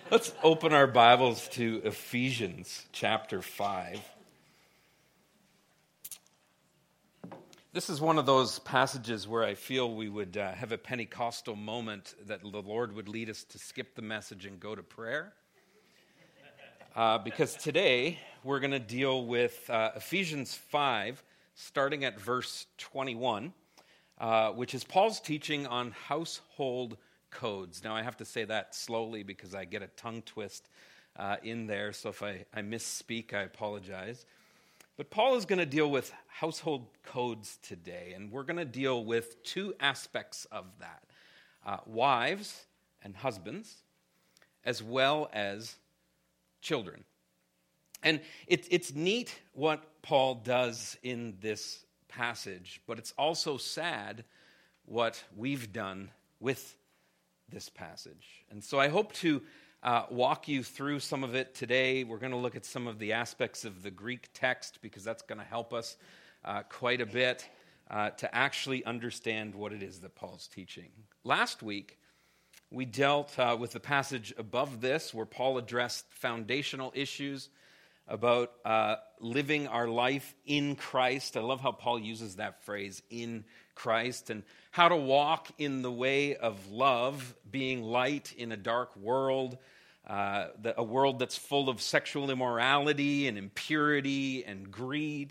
Let's open our Bibles to Ephesians chapter 5. This is one of those passages where I feel we would have a Pentecostal moment that the Lord would lead us to skip the message and go to prayer. Because today we're going to deal with Ephesians 5, starting at verse 21, which is Paul's teaching on household codes. Now, I have to say that slowly because I get a tongue twist in there, so if I misspeak, I apologize. But Paul is going to deal with household codes today, and we're going to deal with two aspects of that, wives and husbands, as well as children. And it's neat what Paul does in this passage, but it's also sad what we've done with this passage. And so I hope to walk you through some of it today. We're going to look at some of the aspects of the Greek text because that's going to help us quite a bit to actually understand what it is that Paul's teaching. Last week, we dealt with the passage above this where Paul addressed foundational issues about living our life in Christ. I love how Paul uses that phrase, in Christ, and how to walk in the way of love, being light in a dark world, a world that's full of sexual immorality and impurity and greed.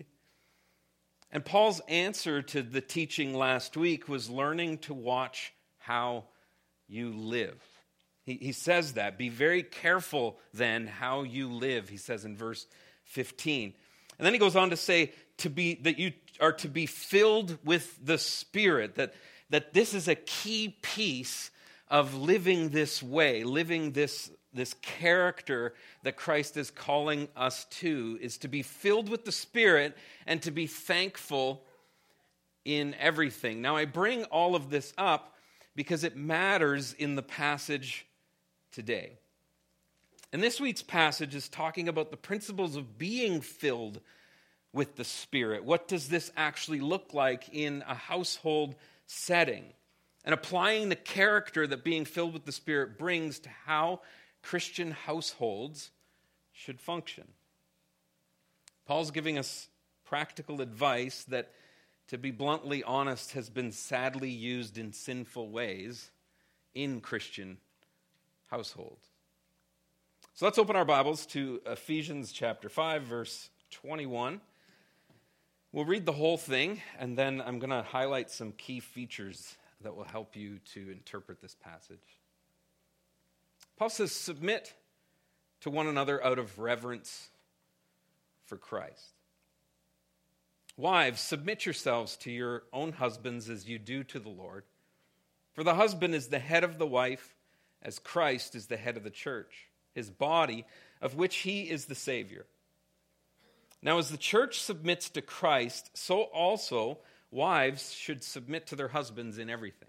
And Paul's answer to the teaching last week was learning to watch how you live. He says that. Be very careful then how you live, he says in verse 15. And then he goes on to say that you are to be filled with the Spirit, that this is a key piece of living this way, living this character that Christ is calling us to, is to be filled with the Spirit and to be thankful in everything. Now, I bring all of this up because it matters in the passage today. And this week's passage is talking about the principles of being filled with the Spirit. What does this actually look like in a household setting? And applying the character that being filled with the Spirit brings to how Christian households should function. Paul's giving us practical advice that, to be bluntly honest, has been sadly used in sinful ways in Christian households. So let's open our Bibles to Ephesians chapter 5, verse 21. We'll read the whole thing, and then I'm going to highlight some key features that will help you to interpret this passage. Paul says, submit to one another out of reverence for Christ. Wives, submit yourselves to your own husbands as you do to the Lord. For the husband is the head of the wife, as Christ is the head of the church, his body, of which he is the Savior. Now, as the church submits to Christ, so also wives should submit to their husbands in everything.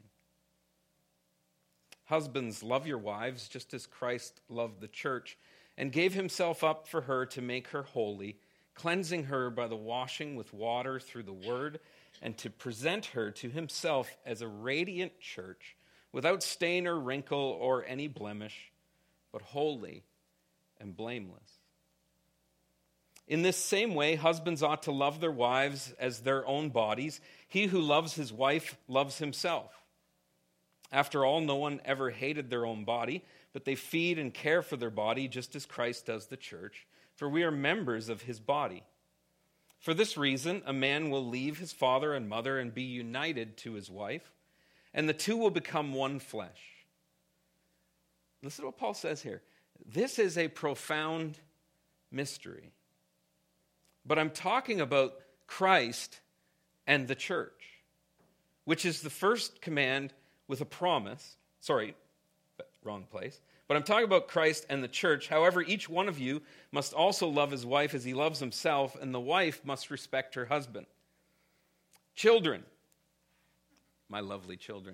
Husbands, love your wives just as Christ loved the church and gave himself up for her to make her holy, cleansing her by the washing with water through the word, and to present her to himself as a radiant church, without stain or wrinkle or any blemish, but holy and blameless. In this same way, husbands ought to love their wives as their own bodies. He who loves his wife loves himself. After all, no one ever hated their own body, but they feed and care for their body just as Christ does the church, for we are members of his body. For this reason, a man will leave his father and mother and be united to his wife, and the two will become one flesh. Listen to what Paul says here. This is a profound mystery. But I'm talking about Christ and the church, which is the first command with a promise. Sorry, wrong place. But I'm talking about Christ and the church. However, each one of you must also love his wife as he loves himself, and the wife must respect her husband. Children, my lovely children,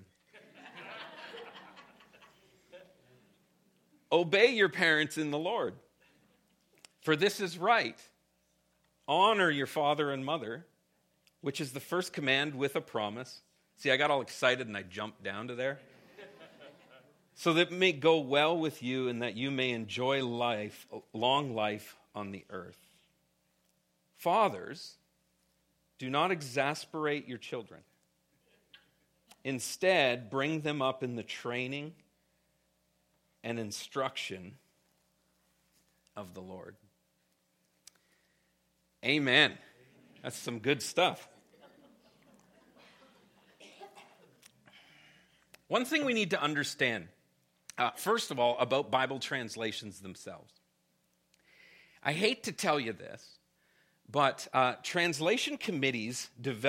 obey your parents in the Lord, for this is right. Honor your father and mother, which is the first command with a promise. See, I got all excited and I jumped down to there. so that it may go well with you and that you may enjoy life, long life on the earth. Fathers, do not exasperate your children. Instead, bring them up in the training and instruction of the Lord. Amen. That's some good stuff. One thing we need to understand, first of all, about Bible translations themselves. I hate to tell you this, but translation committees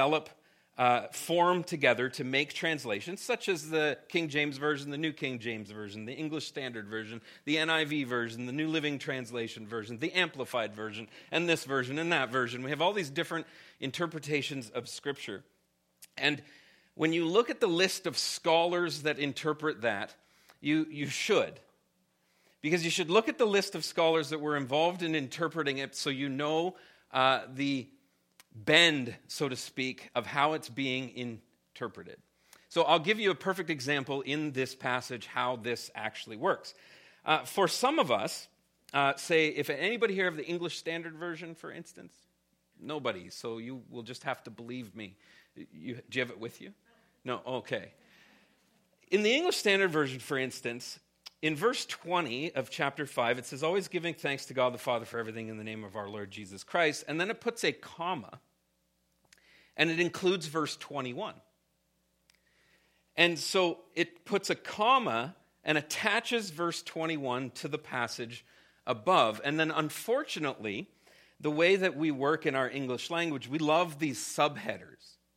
form together to make translations, such as the King James Version, the New King James Version, the English Standard Version, the NIV Version, the New Living Translation Version, the Amplified Version, and this version and that version. We have all these different interpretations of Scripture. And when you look at the list of scholars that interpret that, you should. Because you should look at the list of scholars that were involved in interpreting it so you know the bend, so to speak, of how it's being interpreted. So I'll give you a perfect example in this passage how this actually works. For some of us, say, if anybody here have the English Standard Version, for instance? Nobody, so you will just have to believe me. Do you have it with you? No, okay. In the English Standard Version, for instance, in verse 20 of chapter 5, it says, always giving thanks to God the Father for everything in the name of our Lord Jesus Christ. And then it puts a comma, and it includes verse 21. And so it puts a comma and attaches verse 21 to the passage above. And then unfortunately, the way that we work in our English language, we love these subheaders.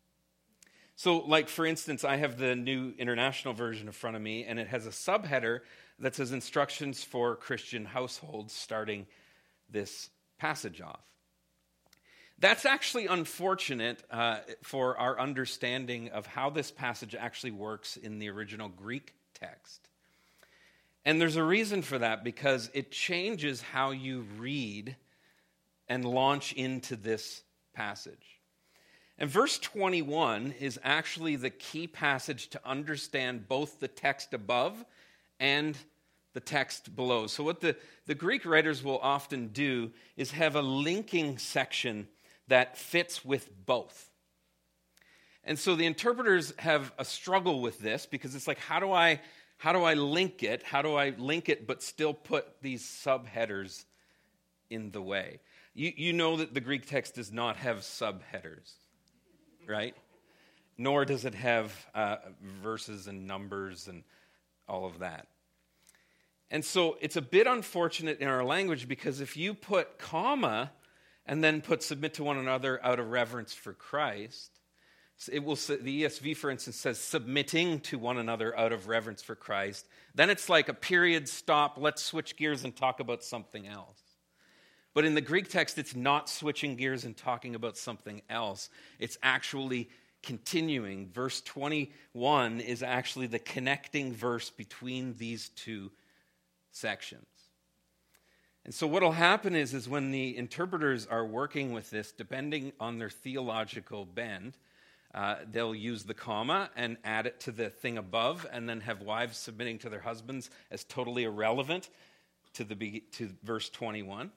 So like, for instance, I have the New International Version in front of me, and it has a subheader that says instructions for Christian households, starting this passage off. That's actually unfortunate for our understanding of how this passage actually works in the original Greek text. And there's a reason for that, because it changes how you read and launch into this passage. And verse 21 is actually the key passage to understand both the text above and the text below. So what the Greek writers will often do is have a linking section that fits with both. And so the interpreters have a struggle with this, because it's like, how do I link it? How do I link it but still put these subheaders in the way? You know that the Greek text does not have subheaders, right? Nor does it have verses and numbers and all of that. And so it's a bit unfortunate in our language, because if you put comma and then put submit to one another out of reverence for Christ, it will. The ESV, for instance, says submitting to one another out of reverence for Christ. Then it's like a period, stop, let's switch gears and talk about something else. But in the Greek text, it's not switching gears and talking about something else. It's actually continuing. Verse 21 is actually the connecting verse between these two sections. And so what will happen is when the interpreters are working with this, depending on their theological bend, they'll use the comma and add it to the thing above, and then have wives submitting to their husbands as totally irrelevant to verse 21.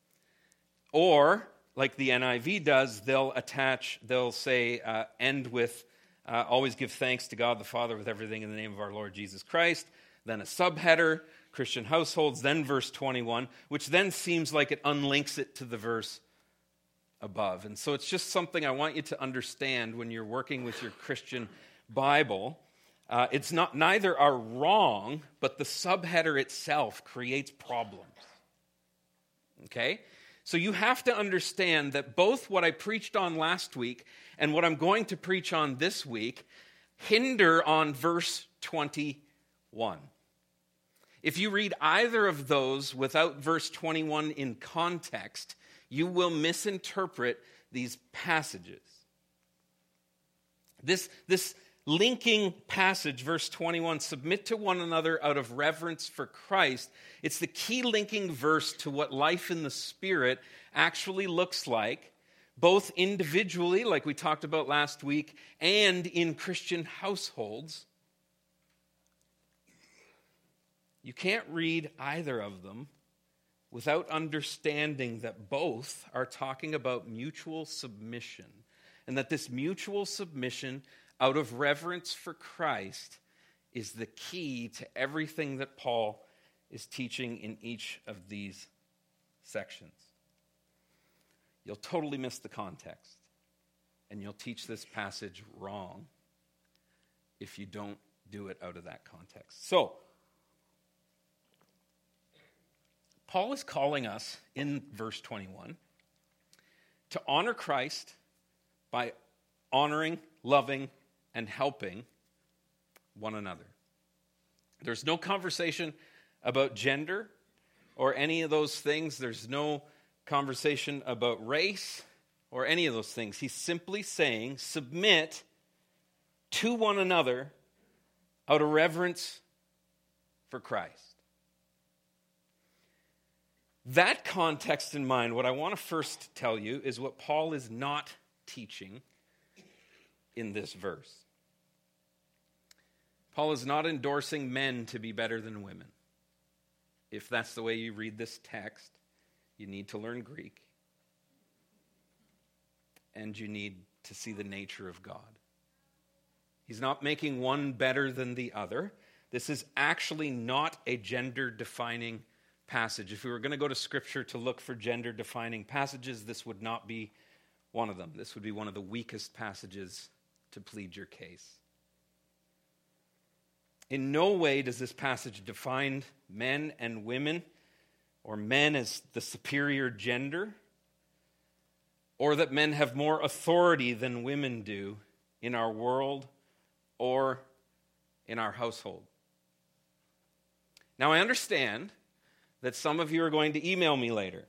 Or, like the NIV does, they'll say, end with, always give thanks to God the Father with everything in the name of our Lord Jesus Christ. Then a subheader, Christian households, then verse 21, which then seems like it unlinks it to the verse above. And so it's just something I want you to understand when you're working with your Christian Bible. It's neither are wrong, but the subheader itself creates problems. Okay? So you have to understand that both what I preached on last week and what I'm going to preach on this week hinder on verse 21. If you read either of those without verse 21 in context, you will misinterpret these passages. This linking passage, verse 21, submit to one another out of reverence for Christ, it's the key linking verse to what life in the Spirit actually looks like, both individually, like we talked about last week, and in Christian households. You can't read either of them without understanding that both are talking about mutual submission, and that this mutual submission out of reverence for Christ is the key to everything that Paul is teaching in each of these sections. You'll totally miss the context, and you'll teach this passage wrong if you don't do it out of that context. So, Paul is calling us in verse 21 to honor Christ by honoring, loving, and helping one another. There's no conversation about gender or any of those things. There's no conversation about race or any of those things. He's simply saying, submit to one another out of reverence for Christ. That context in mind, what I want to first tell you is what Paul is not teaching in this verse. Paul is not endorsing men to be better than women. If that's the way you read this text, you need to learn Greek. And you need to see the nature of God. He's not making one better than the other. This is actually not a gender-defining passage. If we were going to go to Scripture to look for gender-defining passages, this would not be one of them. This would be one of the weakest passages to plead your case. In no way does this passage define men and women, or men as the superior gender, or that men have more authority than women do in our world or in our household. Now, I understand that some of you are going to email me later.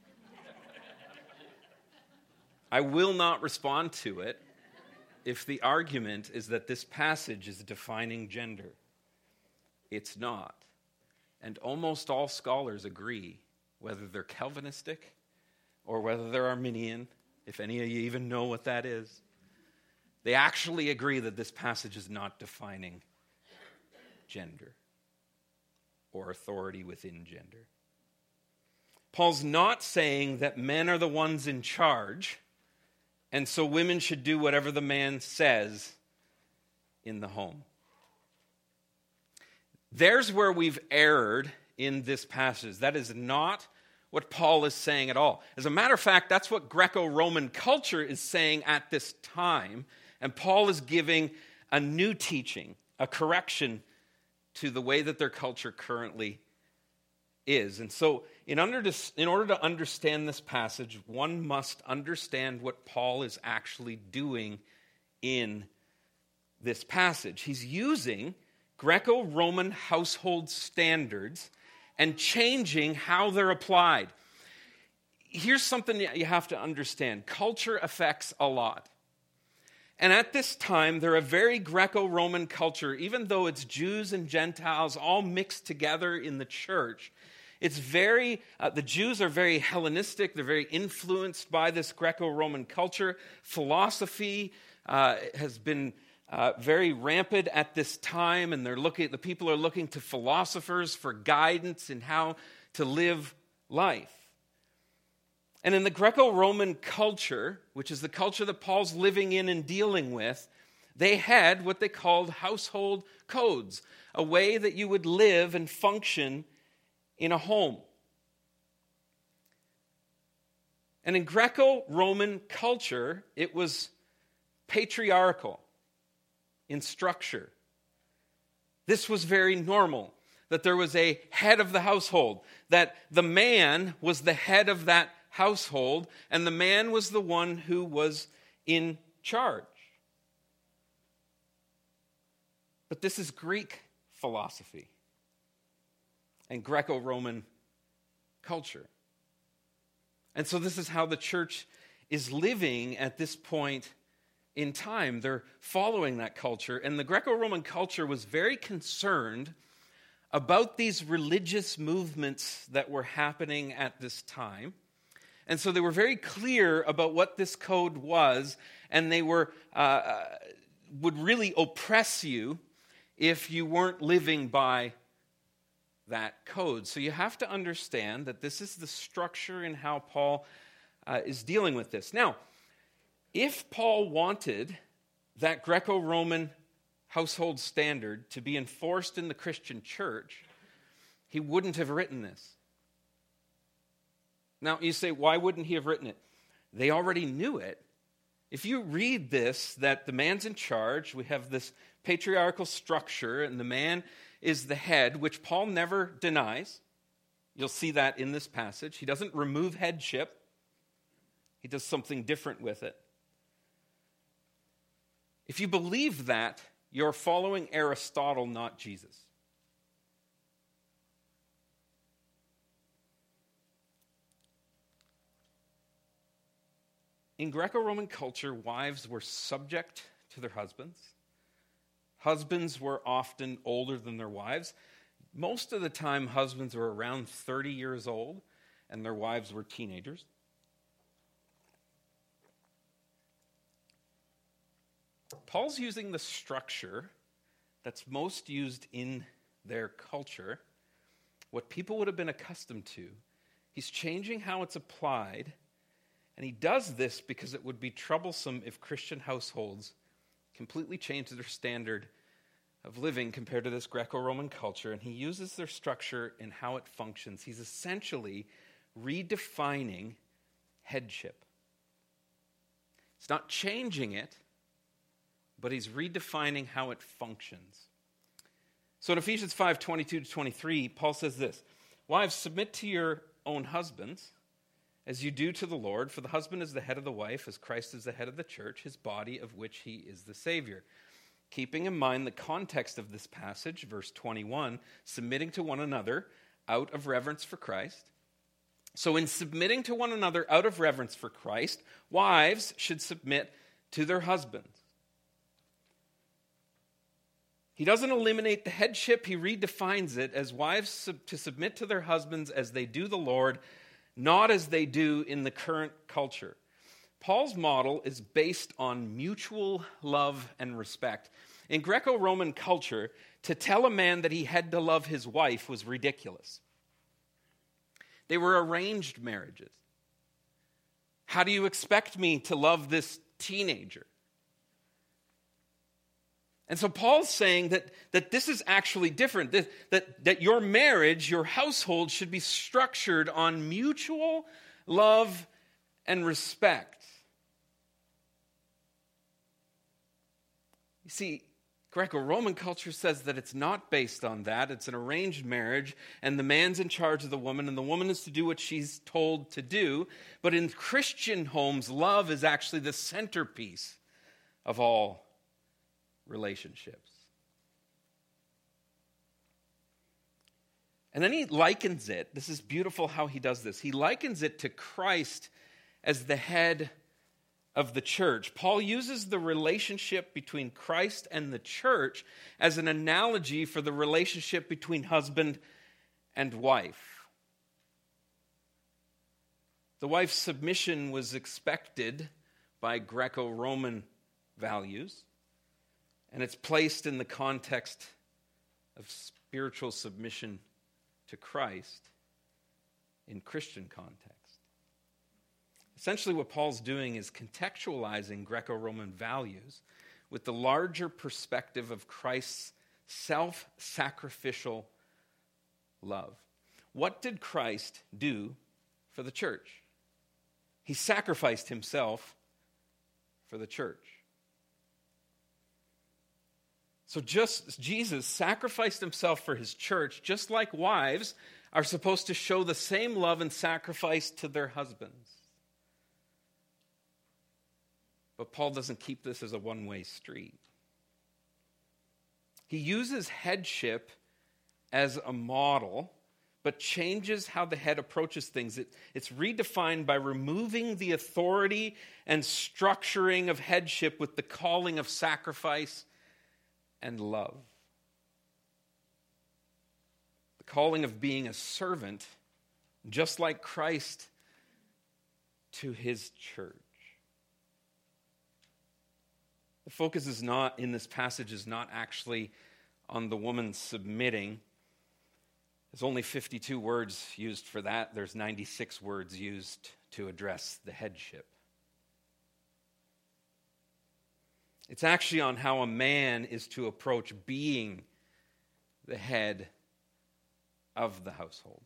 I will not respond to it if the argument is that this passage is defining gender. It's not. And almost all scholars agree, whether they're Calvinistic or whether they're Arminian, if any of you even know what that is. They actually agree that this passage is not defining gender or authority within gender. Paul's not saying that men are the ones in charge, and so women should do whatever the man says in the home. There's where we've erred in this passage. That is not what Paul is saying at all. As a matter of fact, that's what Greco-Roman culture is saying at this time, and Paul is giving a new teaching, a correction to the way that their culture currently is. And so, in order to understand this passage, one must understand what Paul is actually doing in this passage. He's using Greco-Roman household standards and changing how they're applied. Here's something that you have to understand. Culture affects a lot. And at this time, they're a very Greco-Roman culture. Even though it's Jews and Gentiles all mixed together in the church, it's the Jews are very Hellenistic. They're very influenced by this Greco-Roman culture. Philosophy has been very rampant at this time, and the people are looking to philosophers for guidance in how to live life. And in the Greco-Roman culture, which is the culture that Paul's living in and dealing with, they had what they called household codes, a way that you would live and function in a home. And in Greco-Roman culture, it was patriarchal in structure. This was very normal, that there was a head of the household, that the man was the head of that household, and the man was the one who was in charge. But this is Greek philosophy and Greco-Roman culture. And so this is how the church is living at this point in time. They're following that culture, and the Greco-Roman culture was very concerned about these religious movements that were happening at this time. And so they were very clear about what this code was, and they would really oppress you if you weren't living by that code. So you have to understand that this is the structure in how Paul is dealing with this. Now, if Paul wanted that Greco-Roman household standard to be enforced in the Christian church, he wouldn't have written this. Now, you say, why wouldn't he have written it? They already knew it. If you read this, that the man's in charge, we have this patriarchal structure, and the man is the head, which Paul never denies. You'll see that in this passage. He doesn't remove headship. He does something different with it. If you believe that, you're following Aristotle, not Jesus. In Greco-Roman culture, wives were subject to their husbands. Husbands were often older than their wives. Most of the time, husbands were around 30 years old, and their wives were teenagers. Paul's using the structure that's most used in their culture, what people would have been accustomed to. He's changing how it's applied, and he does this because it would be troublesome if Christian households completely changed their standard of living compared to this Greco-Roman culture, and he uses their structure in how it functions. He's essentially redefining headship. It's not changing it, but he's redefining how it functions. So in Ephesians 5:22-23, Paul says this, "Wives, submit to your own husbands, as you do to the Lord, for the husband is the head of the wife, as Christ is the head of the church, his body, of which he is the Savior." Keeping in mind the context of this passage, verse 21, submitting to one another out of reverence for Christ. So in submitting to one another out of reverence for Christ, wives should submit to their husbands. He doesn't eliminate the headship, he redefines it as wives to submit to their husbands as they do the Lord, not as they do in the current culture. Paul's model is based on mutual love and respect. In Greco-Roman culture, to tell a man that he had to love his wife was ridiculous. They were arranged marriages. How do you expect me to love this teenager? And so Paul's saying that this is actually different, that your marriage, your household should be structured on mutual love and respect. You see, Greco-Roman culture says that it's not based on that. It's an arranged marriage, and the man's in charge of the woman, and the woman is to do what she's told to do. But in Christian homes, love is actually the centerpiece of all relationships. And then he likens it. This is beautiful how he does this. He likens it to Christ as the head of the church. Paul uses the relationship between Christ and the church as an analogy for the relationship between husband and wife. The wife's submission was expected by Greco-Roman values, and it's placed in the context of spiritual submission to Christ in Christian context. Essentially, what Paul's doing is contextualizing Greco-Roman values with the larger perspective of Christ's self-sacrificial love. What did Christ do for the church? He sacrificed himself for the church. So just Jesus sacrificed himself for his church, just like wives are supposed to show the same love and sacrifice to their husbands. But Paul doesn't keep this as a one-way street. He uses headship as a model, but changes how the head approaches things. It's redefined by removing the authority and structuring of headship with the calling of sacrifice and love. The calling of being a servant, just like Christ to his church. The focus is not, in this passage, is not actually on the woman submitting, There's only 52 words used for that. There's 96 words used to address the headship. It's actually on how a man is to approach being the head of the household.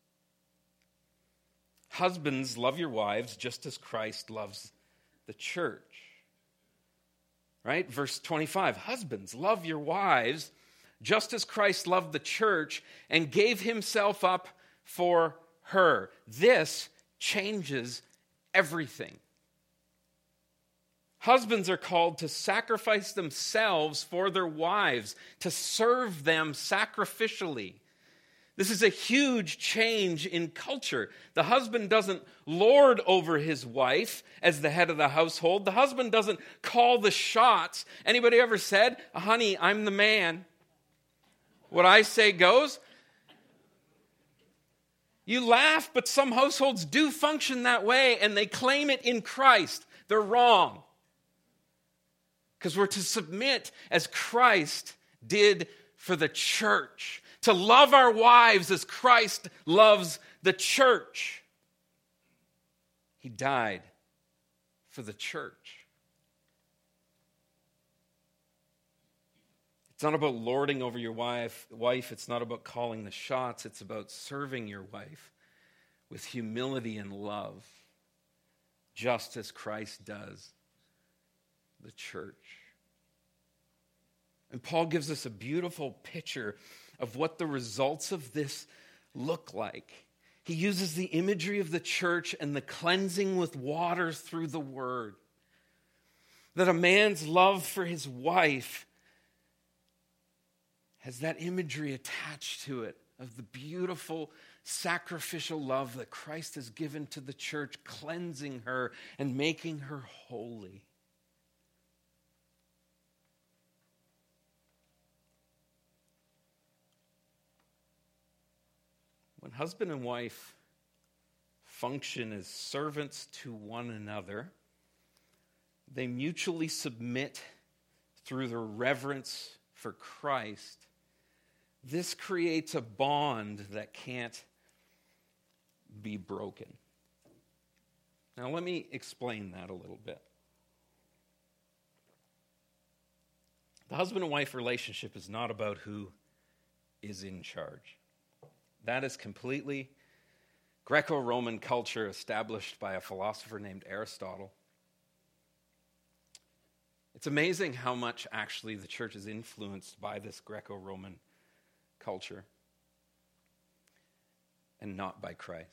Husbands, love your wives just as Christ loves the church. Right? Verse 25, husbands, love your wives just as Christ loved the church and gave himself up for her. This changes everything. Husbands are called to sacrifice themselves for their wives, to serve them sacrificially. This is a huge change in culture. The husband doesn't lord over his wife as the head of the household. The husband doesn't call the shots. Anybody ever said, honey, I'm the man. What I say goes? You laugh, but some households do function that way, and they claim it in Christ. They're wrong. Because we're to submit as Christ did for the church. To love our wives as Christ loves the church. He died for the church. It's not about lording over your wife. It's not about calling the shots. It's about serving your wife with humility and love, just as Christ does the church. And Paul gives us a beautiful picture of what the results of this look like. He uses the imagery of the church and the cleansing with water through the word. That a man's love for his wife has that imagery attached to it of the beautiful sacrificial love that Christ has given to the church, cleansing her and making her holy. When husband and wife function as servants to one another, they mutually submit through their reverence for Christ. This creates a bond that can't be broken. Now, let me explain that a little bit. The husband and wife relationship is not about who is in charge. That is completely Greco-Roman culture established by a philosopher named Aristotle. It's amazing how much actually the church is influenced by this Greco-Roman culture and not by Christ.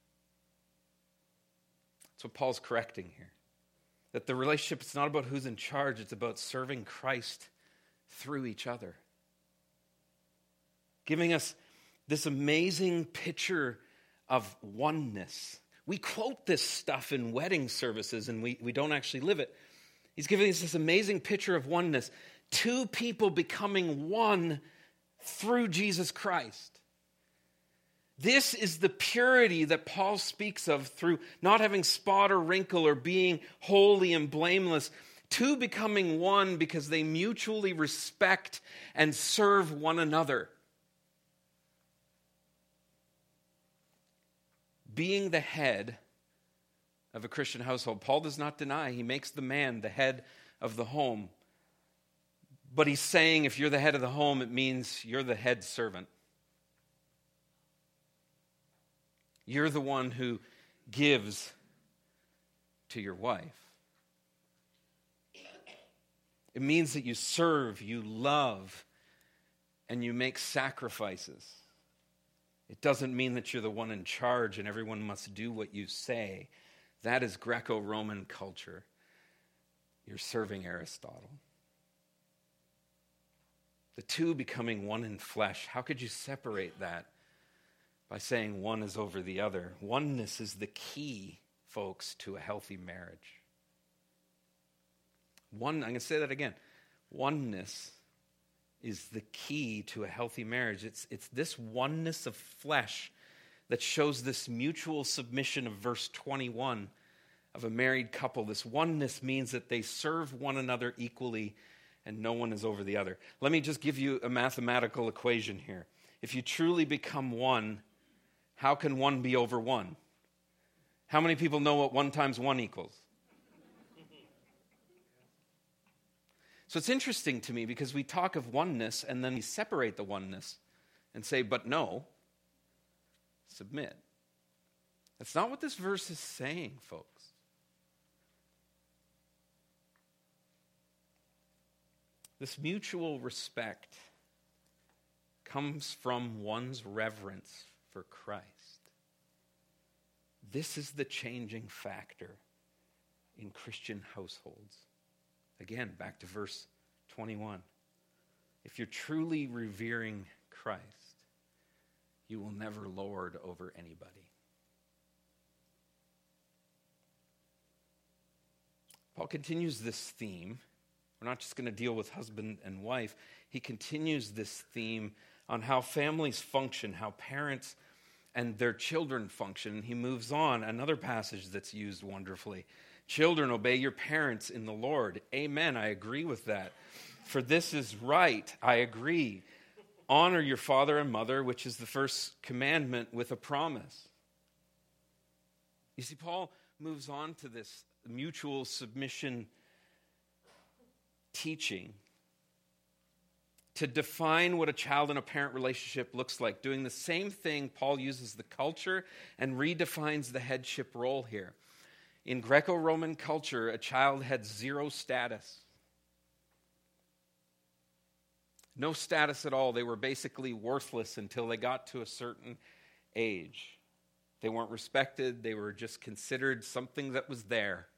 That's what Paul's correcting here. That the relationship is not about who's in charge, it's about serving Christ through each other. Giving us this amazing picture of oneness. We quote this stuff in wedding services and we don't actually live it. He's giving us this amazing picture of oneness. Two people becoming one through Jesus Christ. This is the purity that Paul speaks of through not having spot or wrinkle or being holy and blameless. Two becoming one because they mutually respect and serve one another. Being the head of a Christian household, Paul does not deny. He makes the man the head of the home. But he's saying if you're the head of the home, it means you're the head servant. You're the one who gives to your wife. It means that you serve, you love, and you make sacrifices. It doesn't mean that you're the one in charge and everyone must do what you say. That is Greco-Roman culture. You're serving Aristotle. The two becoming one in flesh. How could you separate that? By saying one is over the other. Oneness is the key, folks, to a healthy marriage. I'm going to say that again. Oneness is the key to a healthy marriage. It's this oneness of flesh that shows this mutual submission of verse 21 of a married couple. This oneness means that they serve one another equally and no one is over the other. Let me just give you a mathematical equation here. If you truly become one, how can one be over one? How many people know what 1 times 1 equals? So it's interesting to me because we talk of oneness and then we separate the oneness and say, but no, submit. That's not what this verse is saying, folks. This mutual respect comes from one's reverence for Christ. This is the changing factor in Christian households. Again, back to verse 21. If you're truly revering Christ, you will never lord over anybody. Paul continues this theme. We're not just going to deal with husband and wife. He continues this theme on how families function, how parents and their children function. He moves on, another passage that's used wonderfully. Children, obey your parents in the Lord. Amen, I agree with that. For this is right, I agree. Honor your father and mother, which is the first commandment with a promise. You see, Paul moves on to this mutual submission teaching to define what a child and a parent relationship looks like. Doing the same thing, Paul uses the culture and redefines the headship role here. In Greco-Roman culture, a child had 0 status. No status at all. They were basically worthless until they got to a certain age. They weren't respected. They were just considered something that was there.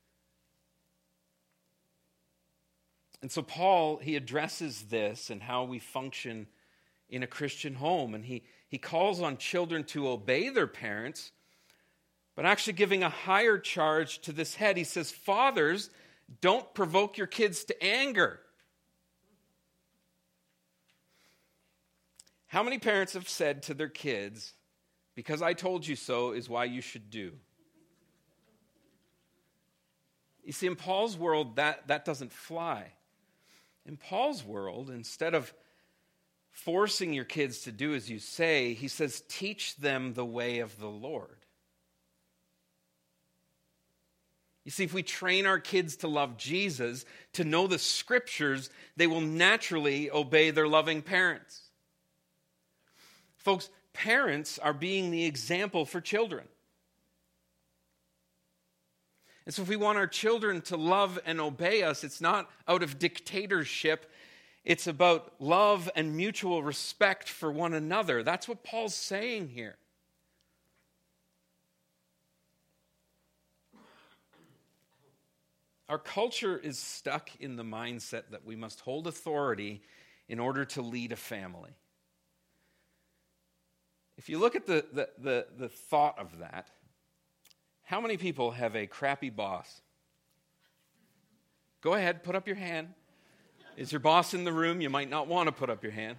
And so Paul, he addresses this and how we function in a Christian home. And he calls on children to obey their parents, but actually giving a higher charge to this head. He says, fathers, don't provoke your kids to anger. How many parents have said to their kids, because I told you so is why you should do? You see, in Paul's world, that doesn't fly. In Paul's world, instead of forcing your kids to do as you say, he says, teach them the way of the Lord. You see, if we train our kids to love Jesus, to know the scriptures, they will naturally obey their loving parents. Folks, parents are being the example for children. And so if we want our children to love and obey us, it's not out of dictatorship. It's about love and mutual respect for one another. That's what Paul's saying here. Our culture is stuck in the mindset that we must hold authority in order to lead a family. If you look at the thought of that, how many people have a crappy boss? Go ahead, put up your hand. Is your boss in the room? You might not want to put up your hand.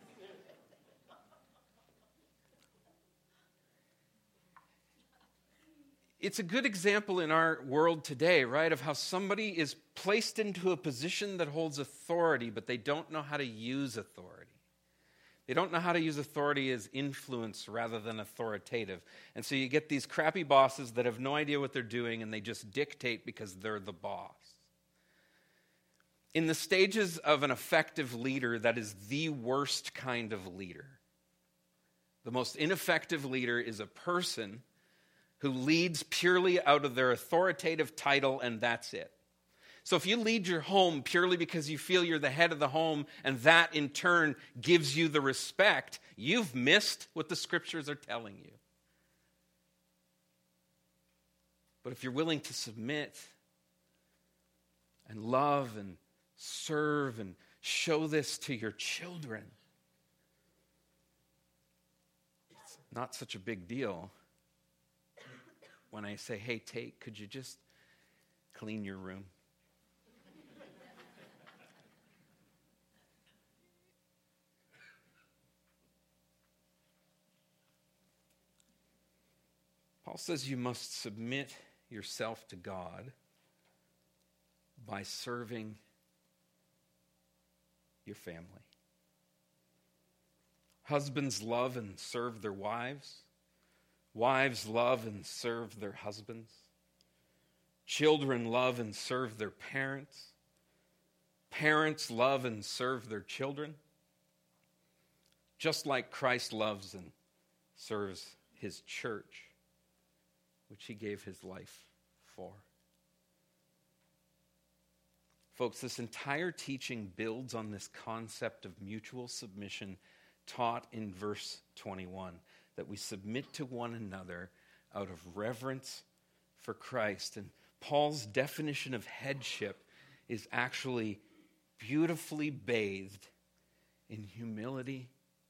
It's a good example in our world today, right, of how somebody is placed into a position that holds authority, but they don't know how to use authority. They don't know how to use authority as influence rather than authoritative. And so you get these crappy bosses that have no idea what they're doing, and they just dictate because they're the boss. In the stages of an effective leader, that is the worst kind of leader. The most ineffective leader is a person who leads purely out of their authoritative title, and that's it. So if you lead your home purely because you feel you're the head of the home, and that in turn gives you the respect, you've missed what the scriptures are telling you. But if you're willing to submit and love and serve and show this to your children, it's not such a big deal when I say, hey, Tate, could you just clean your room? Paul says you must submit yourself to God by serving your family. Husbands love and serve their wives. Wives love and serve their husbands. Children love and serve their parents. Parents love and serve their children. Just like Christ loves and serves his church, which he gave his life for. Folks, this entire teaching builds on this concept of mutual submission taught in verse 21, that we submit to one another out of reverence for Christ. And Paul's definition of headship is actually beautifully bathed in humility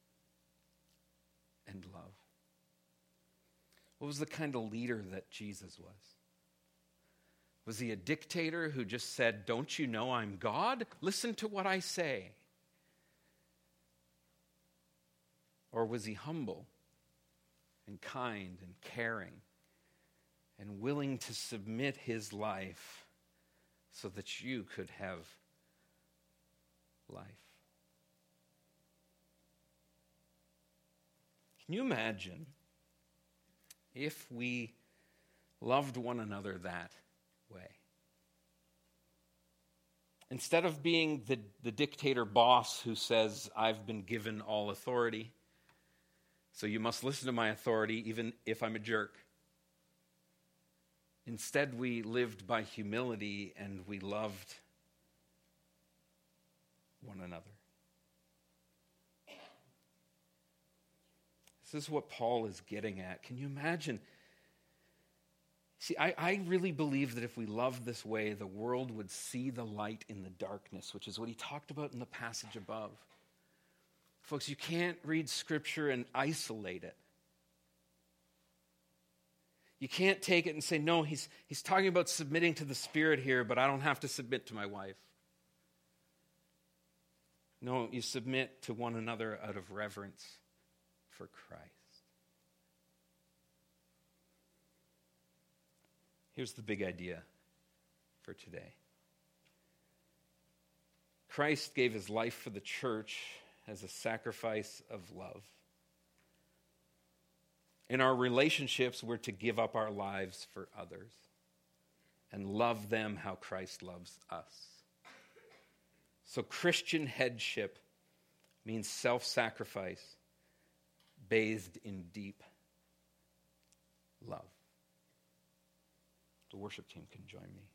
and love. What was the kind of leader that Jesus was? Was he a dictator who just said, "Don't you know I'm God? Listen to what I say"? Or was he humble and kind and caring and willing to submit his life so that you could have life? Can you imagine if we loved one another that way? Instead of being the dictator boss who says, "I've been given all authority, so you must listen to my authority even if I'm a jerk." Instead, we lived by humility and we loved one another. This is what Paul is getting at. Can you imagine? See, I really believe that if we loved this way, the world would see the light in the darkness, which is what he talked about in the passage above. Folks, you can't read Scripture and isolate it. You can't take it and say, "No, he's talking about submitting to the Spirit here, but I don't have to submit to my wife." No, you submit to one another out of reverence for Christ. Here's the big idea for today. Christ gave his life for the church as a sacrifice of love. In our relationships, we're to give up our lives for others and love them how Christ loves us. So Christian headship means self-sacrifice bathed in deep love. The worship team can join me.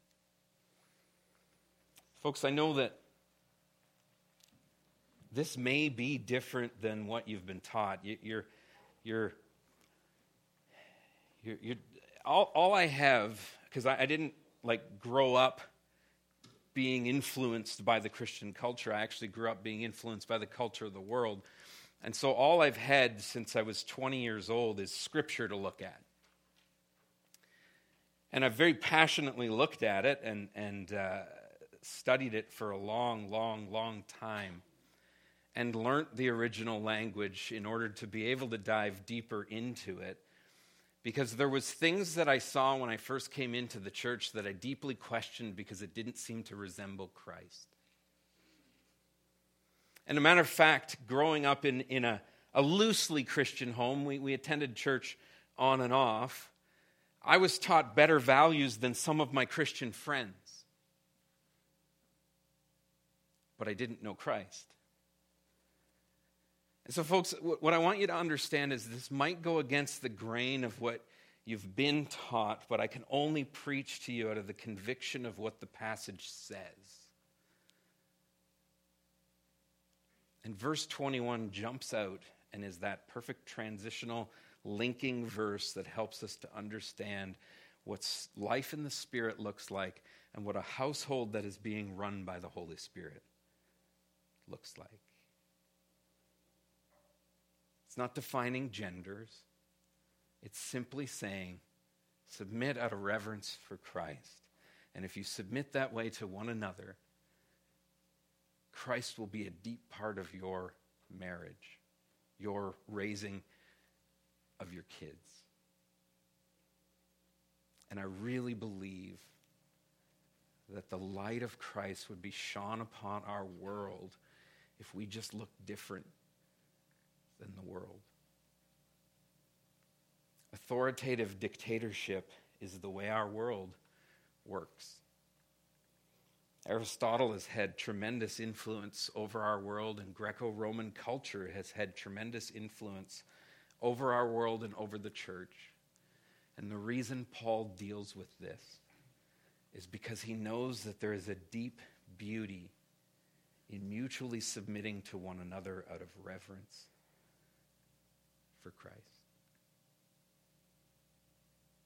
Folks, I know that this may be different than what you've been taught. All I have, because I didn't grow up being influenced by the Christian culture. I actually grew up being influenced by the culture of the world. And so all I've had since I was 20 years old is Scripture to look at. And I've very passionately looked at it and studied it for a long time. And learnt the original language in order to be able to dive deeper into it. Because there was things that I saw when I first came into the church that I deeply questioned because it didn't seem to resemble Christ. And a matter of fact, growing up in a loosely Christian home, we attended church on and off, I was taught better values than some of my Christian friends. But I didn't know Christ. And so, folks, what I want you to understand is this might go against the grain of what you've been taught, but I can only preach to you out of the conviction of what the passage says. And verse 21 jumps out and is that perfect transitional linking verse that helps us to understand what life in the Spirit looks like and what a household that is being run by the Holy Spirit looks like. It's not defining genders. It's simply saying, submit out of reverence for Christ. And if you submit that way to one another, Christ will be a deep part of your marriage, your raising of your kids. And I really believe that the light of Christ would be shone upon our world if we just looked different than the world. Authoritative dictatorship is the way our world works. Aristotle has had tremendous influence over our world, and Greco-Roman culture has had tremendous influence over our world and over the church. And the reason Paul deals with this is because he knows that there is a deep beauty in mutually submitting to one another out of reverence for Christ.